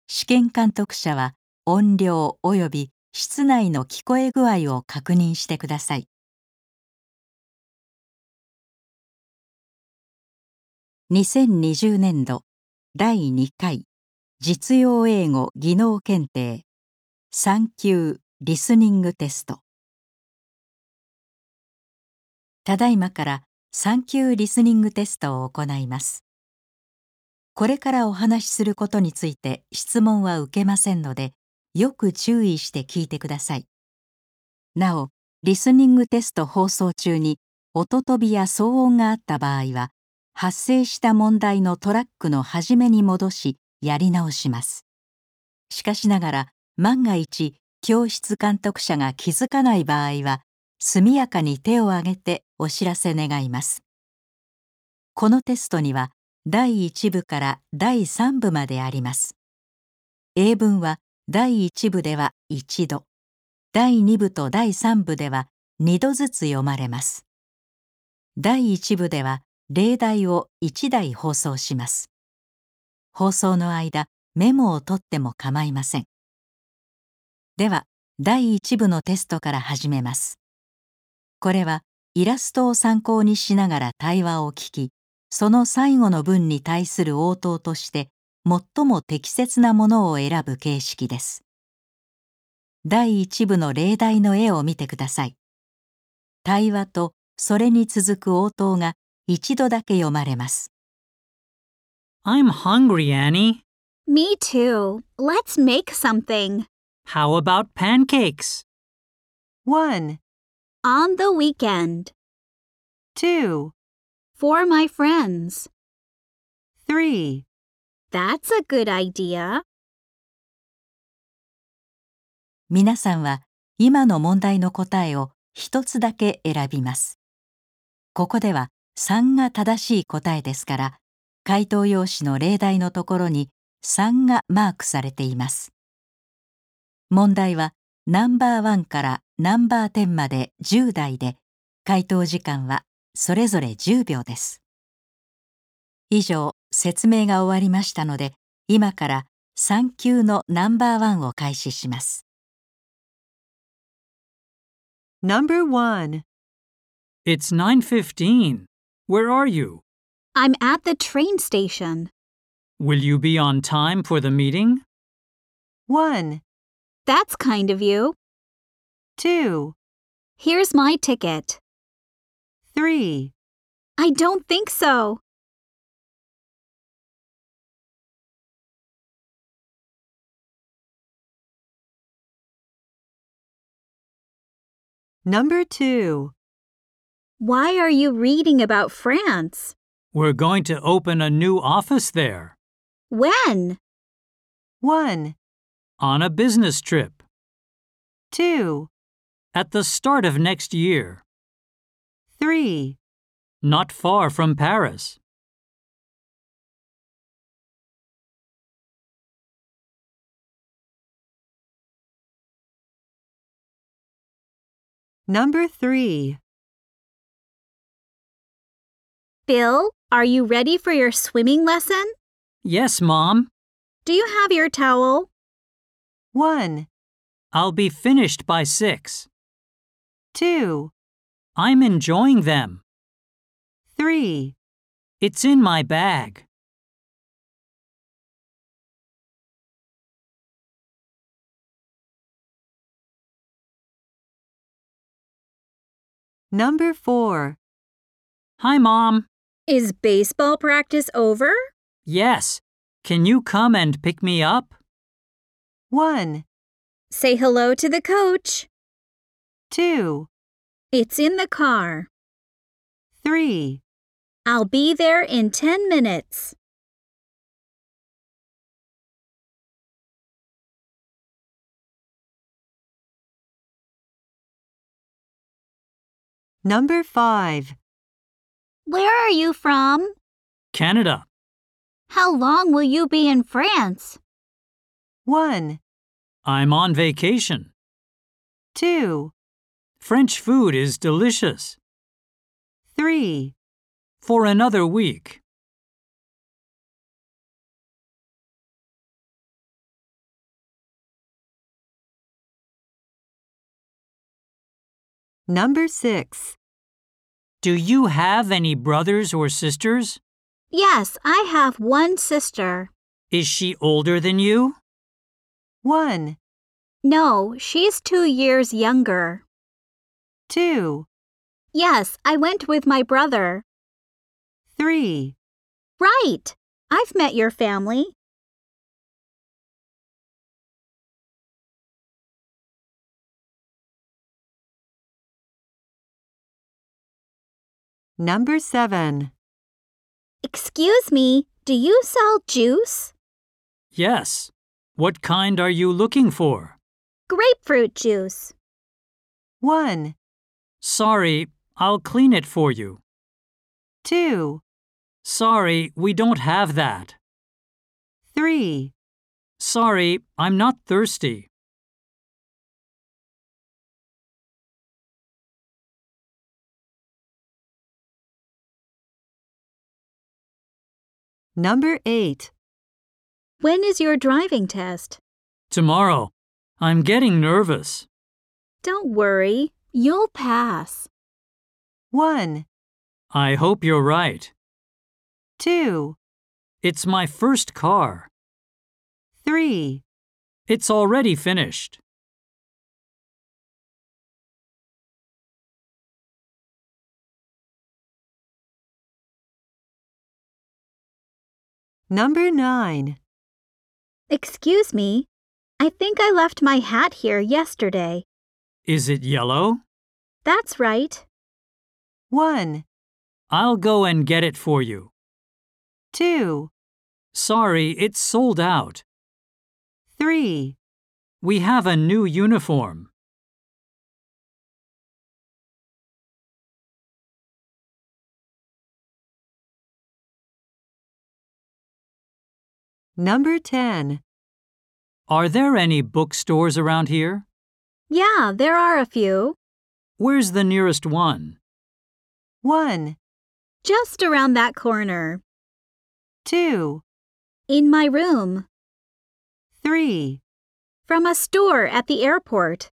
試験監督者は音量及び室内の聞こえ具合を確認してください。2020年度第2回実用英語技能検定3級リスニングテスト。ただいまから3級リスニングテストを行います。これからお話しすることについて質問は受けませんので、よく注意して聞いてください。なお、リスニングテスト放送中に音飛びや騒音があった場合は、発生した問題のトラックの始めに戻し、やり直します。しかしながら、万が一、教室監督者が気づかない場合は、速やかに手を挙げてお知らせ願います。このテストには、第1部から第3部まであります。英文は第1部では1度、第2部と第3部では2度ずつ読まれます。第1部では例題を1題放送します。放送の間、メモを取っても構いません。では、第1部のテストから始めます。これはイラストを参考にしながら対話を聞き、その最後の文に対する応答として最も適切なものを選ぶ形式です。第1部の例題の絵を見てください。対話とそれに続く応答が一度だけ読まれます。 I'm hungry, Annie. Me too. Let's make something. How about pancakes? 1, On the weekend. 2, For my friends. 3, That's a good idea. 皆さんは今の問題の答えを一つだけ選びます。ここでは3が正しい答えですから、回答用紙の例題のところに3がマークされています。問題はナンバー1からナンバー10まで10題で、回答時間はそれぞれ10秒です。以上、説明が終わりましたので、今から3級のナンバー1を開始します。 Number 1, It's 9:15. Where are you? I'm at the train station. Will you be on time for the meeting? 1, That's kind of you. 2, Here's my ticket. 3, I don't think so. Number 2, Why are you reading about France? We're going to open a new office there. When? 1, On a business trip. 2, At the start of next year. 3, Not far from Paris. Number 3, Bill, are you ready for your swimming lesson? Yes, Mom. Do you have your towel? 1, I'll be finished by 6. 2, I'm enjoying them. 3, It's in my bag. Number 4, Hi, Mom. Is baseball practice over? Yes. Can you come and pick me up? 1, Say hello to the coach. 2, It's in the car. 3, I'll be there in 10 minutes. Number 5, Where are you from? Canada. How long will you be in France? 1, I'm on vacation. 2, French food is delicious. 3, For another week. Number 6. Do you have any brothers or sisters? Yes, I have one sister. Is she older than you? 1, No, she's 2 years younger. 2, Yes, I went with my brother. 3, Right. I've met your family. Number 7. Excuse me, do you sell juice? Yes. What kind are you looking for? Grapefruit juice. 1, Sorry, I'll clean it for you. 2, Sorry, we don't have that. 3, Sorry, I'm not thirsty. Number 8. When is your driving test? Tomorrow. I'm getting nervous. Don't worry, you'll pass. 1, I hope you're right. 2, It's my first car. 3, It's already finished. Number 9. Excuse me, I think I left my hat here yesterday. Is it yellow? That's right. 1, I'll go and get it for you. 2, Sorry, it's sold out. 3, We have a new uniform. Number 10. Are there any bookstores around here? Yeah, there are a few. Where's the nearest one? 1, Just around that corner. 2, In my room. 3, From a store at the airport.